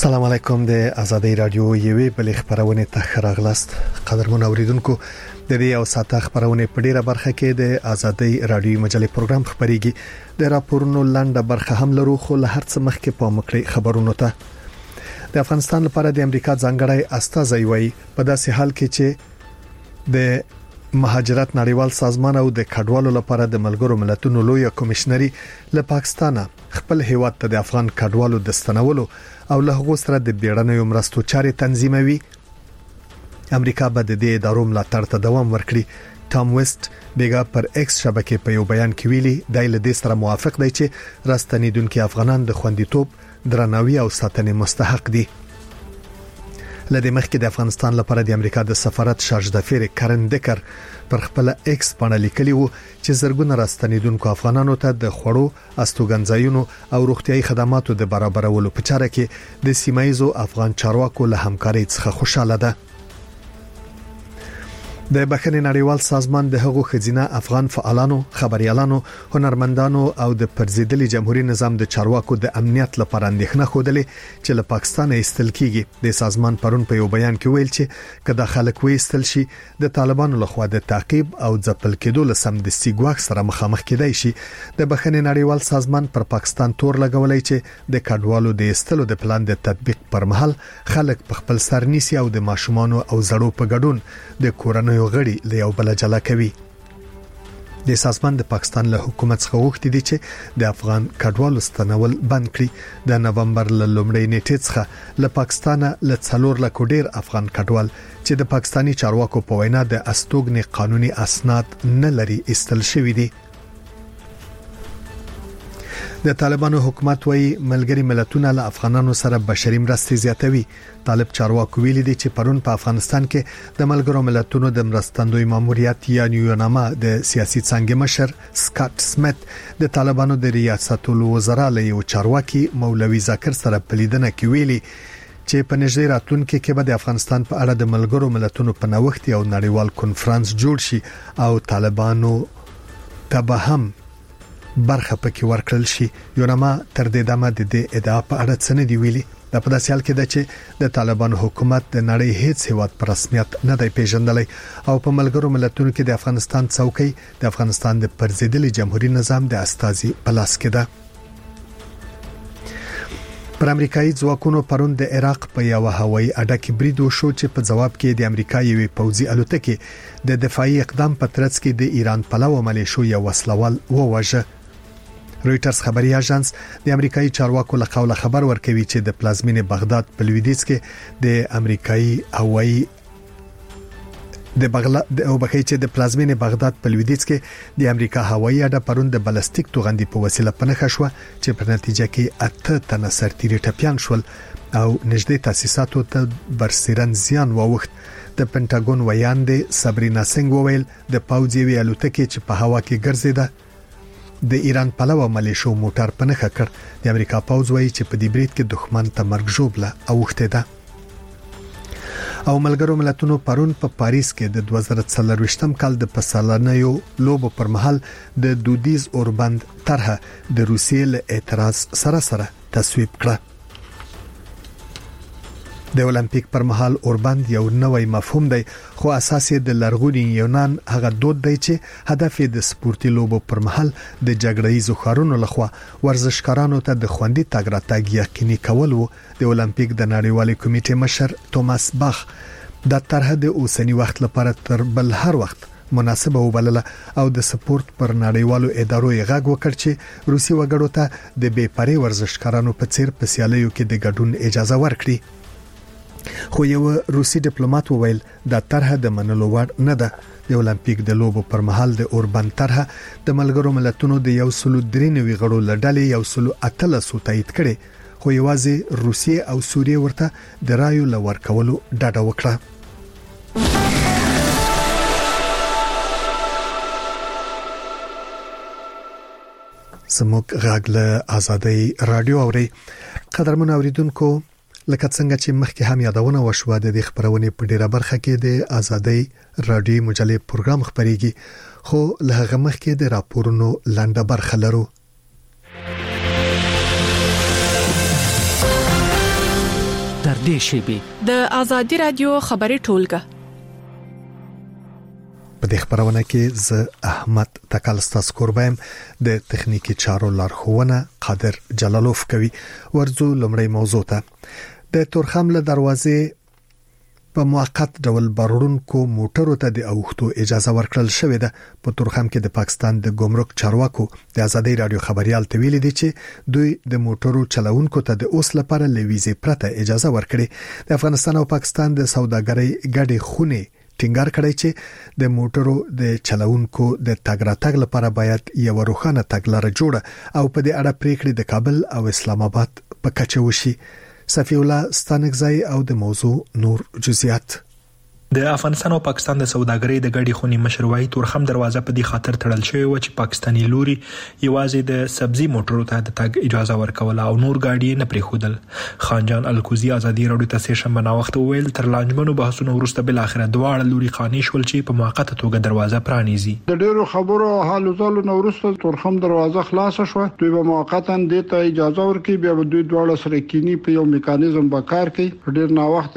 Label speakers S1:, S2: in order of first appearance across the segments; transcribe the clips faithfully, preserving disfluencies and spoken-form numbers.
S1: السلام علیکم د ازادي رادیو یوې بلې خبرونه ته راغلاست. قدرمن اوریدونکو د دې او ساته خبرونه په ډیره برخه کې د ازادي رادیو مجلې پروګرام خبريږي. د راپورونو لاندې برخه هم لرو، خو له هر څه مخکې په مکړې خبرونو ته د افغانستان لپاره د امریکا ځانګړی استازی وایي په داسې حال کې چې د مهاجرت نړیوال سازمان او د کډوالو لپاره د ملګرو ملتونو لوی کمشنري له پاکستان خپل هیواد ته د افغان کډوالو د ستنولو او له هغو سره د بیړنیو مرستو چارې تنظیموي. امریکا به د دې ادارو ملاتړ ته دوام ورکړي. ټام ویسټ بیګا پر ایکس شبکې په یو بیان کې ویلي د دې سره موافق دی چې راستنیدونکو افغانان د خوندیتوب، درناوي او ساتنې مستحق دي. لدې مخکې د افغانستان لپاره د امریکا د سفارت شارج دافیر کرن دکر پر خپل ایکس باندې لیکلی وو چې زرګونه راستنیدونکو افغانانو ته د خوړو، استوګنځایونو او روغتيایي خدماتو د برابرولو په چاره کې د سیمایزو افغان چارواکو له همکارۍ څخه خوشاله ده. د بخښنې نړیوال سازمان د هغو خزینه افغان فعالانو، خبريالانو، هنرمندانو او د پرزیدلي جمهوریت نظام د چارواکو د امنیت لپاره اندېښنه خوده چې له پاکستان ایستل کیږي. د سازمان پرون په یو بیان کې ویل چې کله خلک وېستل شي د طالبانو لخوا د تعقیب او ځپل کېدو لسم د سیګواک سره مخامخ کېدای شي. د بخښنې نړیوال سازمان پر پاکستان تور لګولای چې د کډوالو د ایستلو د پلان د تطبیق پر مهال خلک په خپل سر نیسي او د ماشومان او زړو په ګډون د کورنۍ غړي له یو بل جلا کوي. د سازمان د پاکستان له حکومت څخه وغوښتي دي چې د افغان کډوالو ستنول بند کړي. د نومبر ل لومړۍ نیټې څخه له پاکستان له څلور لک ډیر افغان کډوال چې د پاکستانی چارواکو په وینا د استوګنې قانوني اسناد نه لري ایستل شوی دي. د طالبانو حکومت وایي ملګری ملتونه له افغانانو سره بشري مرستې زیاتوي. طالب چارواکو ویلي دي چې پرون په افغانستان کې د ملګرو ملتونو د مرستندوی ماموریت یا نیوناما د سیاسي څنګه مشر سکاټ سمیت د طالبانو د ریاست الوزرا له یو چارواکي مولوي ذکر سره په لیدنه کې ویلي چې په نږدې راتلونکي کې به د افغانستان په اړه د ملګرو ملتونو په نوښت او نړیوال کنفرانس جوړ شي او طالبانو ته به هم برخه پکې ورکړل شي. یوناما تر دې دمه د دې ادعا په اړه څه نه دی ویلي. د په داسې حال کې ده چې د طالبانو حکومت د نړۍ هیڅ هیواد پر رسمیت نه دی پیژندلی او په ملګرو ملتونو کې د افغانستان څوکۍ د افغانستان د پرزیدلي جمهوریت نظام د استازي په لاس کې ده. پر امریکایي ځواکونو پرون د عراق په یو هوایي اډه کې برید وشو چې په جواب کې د امریکا یوې پوځي الوتکې د دفاعي اقدام په ترڅ کې د ایران پلوه ملیشو یو وسلوال وواژه. رويټرز خبري اژانس د امریکایي چارواکو له قوله خبر ورکوي چې د پلازمینې بغداد په لویدیځ کې د امریکایي هوایي د بغداد او بخې چې د پلازمینې بغداد په لویدیځ کې د امریکا هوایي اډه پرون د بلستیک توغندي په وسیله پنهخه شو چې په نتیجه کې اته تنه سرتیري ټپيان شول او نږدې تاسیساتو ته برسیرن زیان واوښت. د پنټاګون ویاندې صبرینا سنگ وویل د پوځي ویالوتکې چې په هوا کې ګرځیده د ایران پلوه ملیشو موټر پنهخه کړ. د امریکا پوځ وایي چې په دې برید کې دښمن ته مرګ ژوبله اوښته ده. او ملګرو ملتونو پرون په پا پاریس کې د دوه زره څلرويشتم کال د پسالنیو لوبو پر مهال د دودیز اوربند طرحه د روسیې له اعتراض سره سره تصویب کړه. د اولمپیک پر مهال اوربند یو نوې مفهوم دی، خو اساس یې د لرغوني یونان هغه دود دی چې هدف یې د سپورتي لوبو پر مهال د جګړې زخارونو لخوا ورزشکارانو ته د خوندي تګ راتګ یقیني کول وو. د اولمپیک د نړیوالې کمیټې مشر توماس باخ د طرحه د اوسنی وخت لپاره تر بل هر وخت مناسبه وبلله او د سپورت پر نړیوالو ادارو یې غږ وکړ چې روسي وګړو ته د بې پرې ورزشکارانو په څیر په سیالیو کې د ګډون اجازه ورکړي. خو یو روسي ډیپلوماټ وویل دا طرحه د منلو وړ نه ده. د اولمپیک د لوبو پر مهال د اوربند طرحه د ملګرو ملتونو د یو سلو درې نوي غړو لړلې یو سلو اتلسو تایید کړي، خو یوازې روسیې او سوریې ورته د رایو لور کولو ډاډه وکړه. سموک غاګله ازادي رادیو اوري. قدرمن اوریدونکو، لکه څنګه چې مخکې هم یادونه وشوه د دې خبرونه په ډیره برخه کې د ازادي رادیو مجلې پروګرام خبريږي، خو له هغه مخکې د راپورونو لاندې برخه لرو.
S2: نږدې شي.
S3: د آزادي رادیو خبري ټولګه
S1: په دې خبرونه کې ز احمد تکالستا سکوربایم د تخنیکی چارو لارښوونه قادر جلالوف کوي. ورزو لمړی موضوع ته د تورخم له دروازې په موقت ډول بارونکو موټرو ته د اوختو اجازه ورکړل شوې ده. په تورخم کې د پاکستان د ګمرک چارواکو د آزادي رادیو خبريال ته ویلي دي چې دوی د موټرو چلوونکو ته د اوس لپاره لویزې پرته اجازه ورکړي. د افغانستان او پاکستان د سوداګرۍ ګډې خونې ټینګار کړی چې د موټرو د چلوونکو د تګ راتګ لپاره باید یو روښانه تګلاره جوړه او په دې اړه پریکړې د کابل او اسلام آباد په کچه وشي. صفی الله ستانکزای او د موضوع نور جزئیات.
S4: د افغانستان او پاکستان د سوداګرۍ د ګډې خونې مشروعي تورخم دروازه په دې خاطر تړل شوی و چې پاکستانی لوري یوازې د سبزي موټرو ته د تګ اجازه ورکوله او نور ګاډي نه پریښودل. خانجان الکوزي آزادي رادیو ته سیشن بنا وخت ویل تر لانجمنو بحثونو وروسته بل اخره دواړه لوري قانې شول چې په موقته توګه دروازه پرانیزي.
S5: د ډیرو خبرو حالو ځلو نو وروسته تورخم دروازه خلاص شو. دوی به موقتا د ته اجازه ورکړي بیا دوی دواړه سره کینی په یو میکانیزم به کار کوي. ډیر نا وخت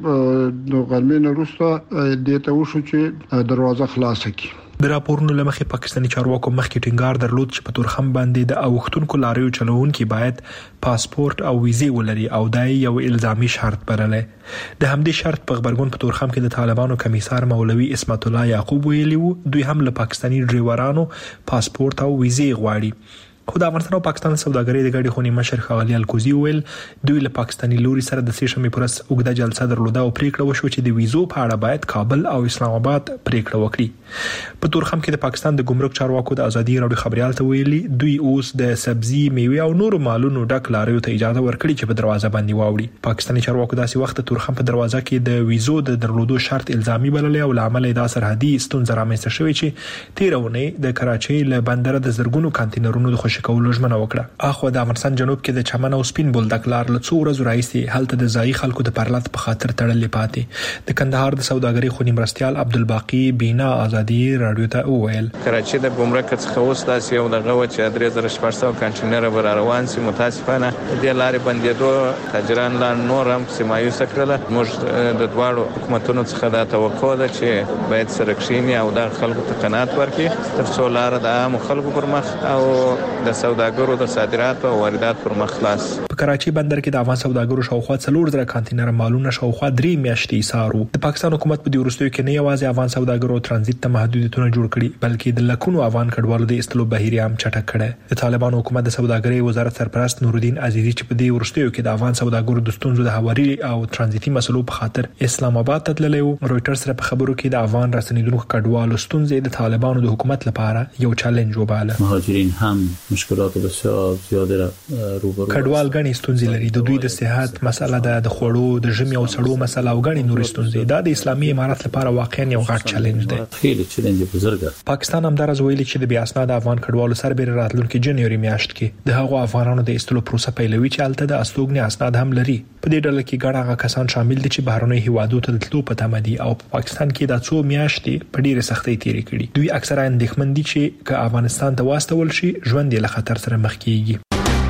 S5: کې د غرمې وروسته دیته وشو چې دروازه خلاصه کی.
S4: د راپورونو لمخې پاکستاني چارواکو مخکې ټینګار درلود چې په تورخم باندې د اوختونکو لاریو چلوونکي باید پاسپورت او ویزه ولري او دای یو الزامي شرط برله. د همدې شرط په خبرګون په تورخم کې د طالبانو کمیسار مولوي اسمت الله یعقوب ویلي وو دوی هم له پاکستاني ډرایورانو پاسپورت او ویزه غواړي. خو د افغانستان او پاکستان سوداګرۍ د ګډې خونې مشر ښاغلي الکوزي ویل دوی له پاکستاني لوري سره د سیشمې پرس اوږده جلسه درلوده او پریکړه وشو چې د ویزو په اړه باید کابل او اسلام آباد پریکړه وکړي. په تورخم کې د پاکستان د ګمرک چارواکو د آزادي رادیو خبريال ته ویلي دوی اوس د سبزي میوه او نور مالونو ډک لاریو ته اجازه ورکړي چې په دروازه باندې واوړي. پاکستاني چارواکو داسې وخت تورخم په دروازه کې د ویزو د درلودو شرط الزامي بللی او لامل دا سرحدي ستونزه رامنځته شوې چې تیرونه د کراچۍ له بندر د زرګونو کانټینرونو د خوشی کولو ژمنه وکړه. اخو د افغانستان جنوب کې د چمن او سپین بولدک لار له څو ورځې راځي هلته د ځای خلکو د پرلط په خاطر تړلې پاتې. د کندهار د سوداګرۍ خونی مرستيال عبدالباقی بینا آزادي رادیو ته وویل
S6: کراچۍ د ګمرک څخه اوس داسې یو دغه و چې درې زره شپږ سوه کانټینر بر روان سي. متاسفانه د لارې بندېدو تاجران لا نور هم سمایوس کړل. موږ د دواړو حکومتونو څخه دا توقع ده چې باید سره کښینی او د خلکو ته قناعت ورکړي تر څو لار د عام خلکو پر مخ او د سوداګرو د صادرات او واردات پر مخ خلاص.
S4: په کراچۍ بندر کې د افغان سوداګرو شاوخوا څلور زره کانټینر مالونه شاوخوا درې میاشتې ایثارو. د پاکستان حکومت په دې وروستیو کې نه یوازې افغان سوداګرو ترانزیت ته محدودیتونه جوړ کړي بلکې د لکونو افغان کډوالو د استلو بهیر هم چټک کړي. د طالبانو حکومت د سوداګرۍ وزارت سرپرست نورالدین عزیزی چې په دې وروستیو کې د افغان سوداګرو د ستونزو د هواري او ترانزیتي مسلو په خاطر اسلام آباد ته تللی و. رويټرز سره په خبرو کې د افغان رسنیدونکو کډوالو ستونزې د طالبانو د حکومت لپاره یو چالش وباله.
S7: مهاجرین هم مشکلات بسیار زیاده را روبرو
S4: کډوال غني ستونزې لري. د دوی د صحت مسله ده، د خوړو د ژمي او سړو مسله او غني نور ستونزې. دا د اسلامي امارات لپاره واقعا یو غټ چالش دی.
S7: خیلی چالش بزرګه.
S4: پاکستان هم درز ویلي چې د بیا اسناد افغان کډوالو سربېره راتلونکي جنوري میاشت کې د هغو افغانانو د استلو پروسه پیلوي چې الته د استوګنې اسناد هم لري. په دې ډله کې ګڼ هغه کسان شامل دي چې بهرنۍ هیوادو ته تللو په تمه دي او په پاکستان کې د څو میاشتې په ډېره سختۍ تیرې کړي. دوی اکثره اندېښمن دي چې که افغانستان ته واستول شي ژوند یې له خطر سره مخ کیږي.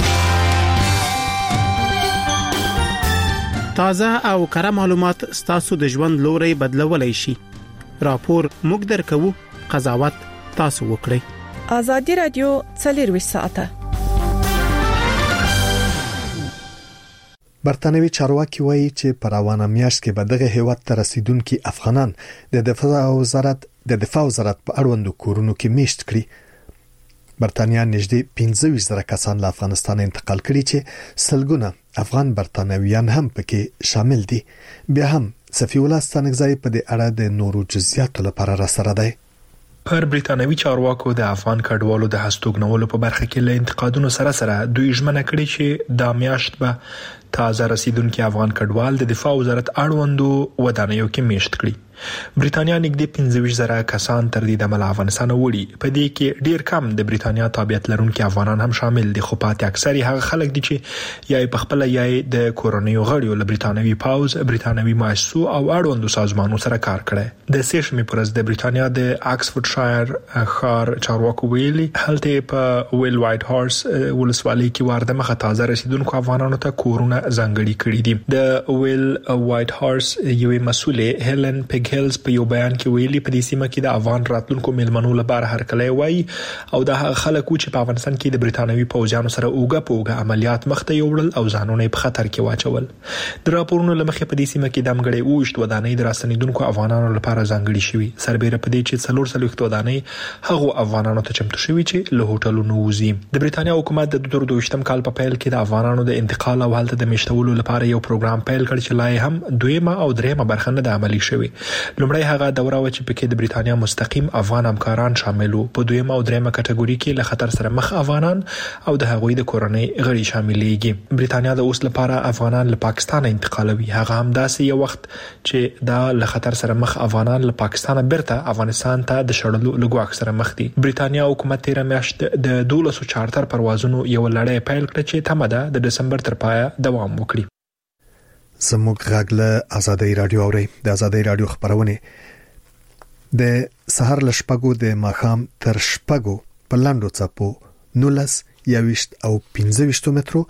S8: تازه او کره معلومات ستاسو د ژوند لوري بدلولای شي. راپور موږ درکو، قضاوت تاسو وکړئ.
S3: آزادي رادیو څلور ساعته.
S1: برتانوي چارواکي وایي چې په روانه میاشت کې به دغه هیواد ته رسیدونکي افغانان د دفاع وزارت د دفاع وزارت په اړوندو کورونو کې میشت کړي. برتانیا نږدې پنځه ویشت زره کسان له افغانستان انتقال کړي چې سلګونه افغان برتانویان هم پکې شامل دي. بیا هم صفی الله ستانکزای په دې اړه د نورو جزئیاتو لپاره را سره دی.
S4: پر بریتانوي چارواکو د افغان کډوالو د هستوګنولو په برخه کې له انتقادونو سره سره دوی ژمنه کړې چې دا میاشت به تازه رسیدونکي افغان کډوال د دفاع وزارت اړوندو ودانیو کې میشت کړي. برېټانیا نږدې پنځه ویشت زره کسان تر دې دمه افغانستان وړي. په دې کې ډیر کم د برېټانیا تابعیت لرونکي افغانان هم شامل دي، خو پاتې اکثر هغه خلک دي چې یا په خپل یا د کورونیو غړیو له برېټانوي پاوز، برېټانوي مؤسسو او اړوندو سازمانونو سره کار کړی. د سیشمې پرز د برېټانیا د آکسفورډ شایر ښار چارواکو ویلي هلته په ویل وایټ هارس ولسوالۍ کې وارده مخه تازه رسیدونکو افغانانو ته کورونه ځانګړي کړي دي. د ویل وایټ هارس یوې مسولې هیلن پیګهلز په یو بیان کې ویلي په دې سیمه کې د افغان راتلونکو میلمنو لپاره هرکلی وایي او د خلکو چې په افغانستان کې د برېټانوي پوځیانو سره اوګه پوګه عملیات مخته یوړل او ځانونه په خطر کې واچول. د راپورونو لمخې په دې سیمه کې د امګړې اوشت ودانۍ د راستنیدونکو افغانانو لپاره ځانګړي شوي، سربېره په دې چې څلور څلوېښت ودانۍ هغو افغانانو ته چمتو شوي چې له هوټلونو وځي. د برېټانیا حکومت د دوه زره دوه کال په پیل کې د افغانانو د انتقال او هلته د میشتولو لپاره یو پروګرام پیل کړ چې لا هم دویمه او دریمه برخه نه د عملی شوی. لومړی هغه دوره و چې پکې د برېټانیا مستقیم افغان همکاران شامل وو. په دویمه او دریمه کټګوري کې له خطر سره مخ افغانان او د هغوی د کورنۍ غړي شاملېږي. برېټانیا د اوس لپاره افغانان له پاکستان انتقالوي، هغه هم داسې یو وخت چې دا له خطر سره مخ افغانان له پاکستان بیرته افغانستان ته د شړلو لګو سره مخ دي. برېټانیا حکومت تیر میاشت د دولسو چارټر پروازونو یو لړۍ پیل کړ چې تمه ده د دسمبر تر پایه دوام وکړي.
S1: زموږ غږ له آزادۍ رادیو اوري. د آزادۍ رادیو خبرونه د سحر لشپګو د ماخام تر شپګو په لاندو چپو نولس یاويشت او پنځه ویشت مترو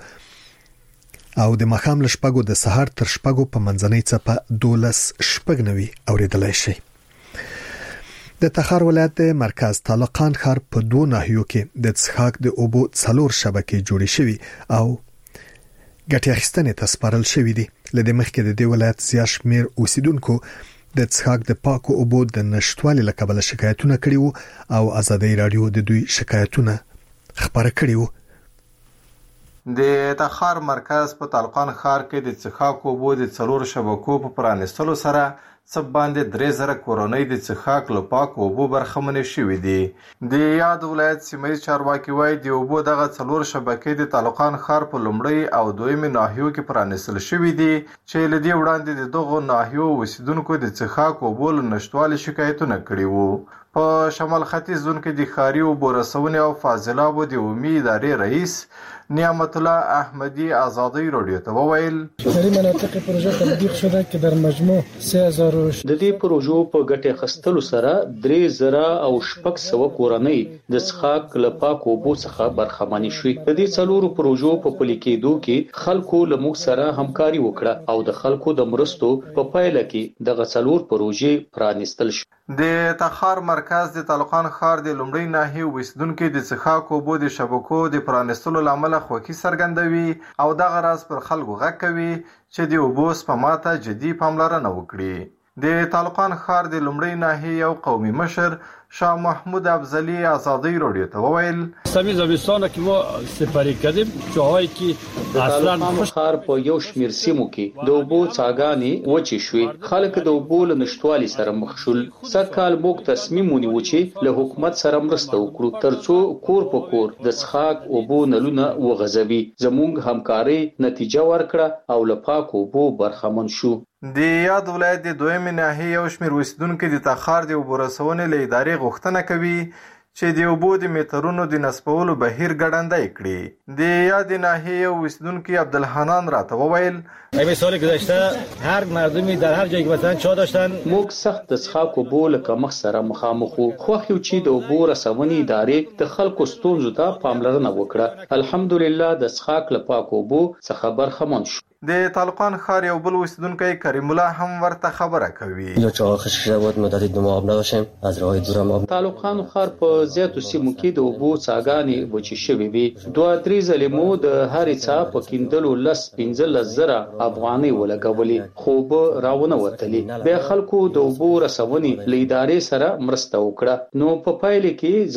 S1: او د ماخام لشپګو د سحر تر شپګو په منځنۍ چپه دولس شپګنوي اوریدلای شي. د تخار ولایت د مرکز طالقان ښار په دوه ناحیو کې د څښاک د اوبو څلور شبکې جوړې شوي او ګټې اخیستنې ته سپارل شوي دي. له دې مخکې د دې ولایت زیات شمېر اوسیدونکو د څښاک د پاکو اوبو د نشټوالي له کبله شکایتونه کړي وو او آزادۍ رادیو د دوی شکایتونه خبره کړي وو.
S2: د تخار مرکز په طالقان ښار کې د څښاک اوبو د څلور شبکو په پرانیستلو سره سب باندې درې زره کورنۍ د څښاک له پاکو اوبو برخمنې شوي دي. د یاد ولایت سیمه چارواکي وایي د اوبو دغه څلور شبکې د طالقان ښار په لومړی او دویمه ناحیو کې پرانیستل شوي دي چې له دې وړاندې د دغو ناحیو اوسیدونکو د څښاک اوبو له نشټوالي شکایتونه کړي وو. په شمال ختیځ زون کې د ښاري اوبو رسونې او فاضلابو د عمومي ادارې رئیس نعمت الله احمدی آزادی رادیو ته وویل
S9: در این مناطق پروژه تطبیق شده که در مجموع سه هزار
S7: د دې پروژو په ګټه خستلو سره درې زره او شپږ سوه کورنۍ د څښاک له پاکو اوبو څخه برخمنې شوې. د دې څلورو پروژو په پلي کېدو کې خلکو له موږ سره همکاري وکړه او د خلکو د مرستو په پایله کې دغه څلور پروژې پرانیستل شوې.
S2: د تخار مرکز د طالقان ښار د لومړی ناحیې اوسیدونکو د څښاک اوبو د شبکو د پرانیستلو لامل خوښي څرګندوي او دغه راز پر خلکو غږ کوي چې د اوبو سپما ته جدي پاملرنه وکړي. د طالقان ښار د لومړی ناحیې یو قومي مشر شاه محمود افضلی آزادی رادیو ته وویل
S10: سوي زمستانه که ما سپری کردیم جاهایی که
S7: اصلا ښار په یو شمیر سیمو کې د اوبو څاګانې وچې شوې. خلک د اوبو له نشټوالي سره مخ شول. سږ کال موږ تصمیم ونیو چې له حکومت سره مرسته وکړو ترڅو کور په کور د څښاک اوبو نلونه وغځوي. زموږ همکاري نتیجه ورکړه او له پاکو اوبو برخمن شو.
S2: د یاد ولایت د دویمې ناحیې یو شمېر اوسیدونکي د تخار د اوبو رسونې له ادارې غوښتنه کوي چې د اوبو د میټرونو د نصبولو بهیر ګړندی کړي. د یاد ناحیې یو اوسیدونکي عبدالحنان راته وویل
S10: ایمه سال گذشته هر مردمی در هر جایی که مثلا چا داشتن
S7: موږ سخت د څښاک اوبو له کمښت سره مخامخ وو. خوښ یو چې د اوبو رسونې ادارې د خلکو ستونزو ته پاملرنه وکړه. الحمدلله د څښاک له پاکو اوبو څخه برخمن شو.
S2: د طالقان ښار یو بل اوسیدونکی کریم الله هم ورته خبره کوي.
S11: یا چا خشک بود مدت دو ماه نباشیم از راه دور ما.
S7: طالقان ښار په زیاتو سیمو کې د اوبو څاګانې وچې شوې وي. دوه درې ځلې مو د هرې څا په کیندلو لس پنځلس زره افغانۍ ولګولې خو به راونه وتلې. بیا خلکو د اوبو رسونې له ادارې سره مرسته وکړه نو په پایله کې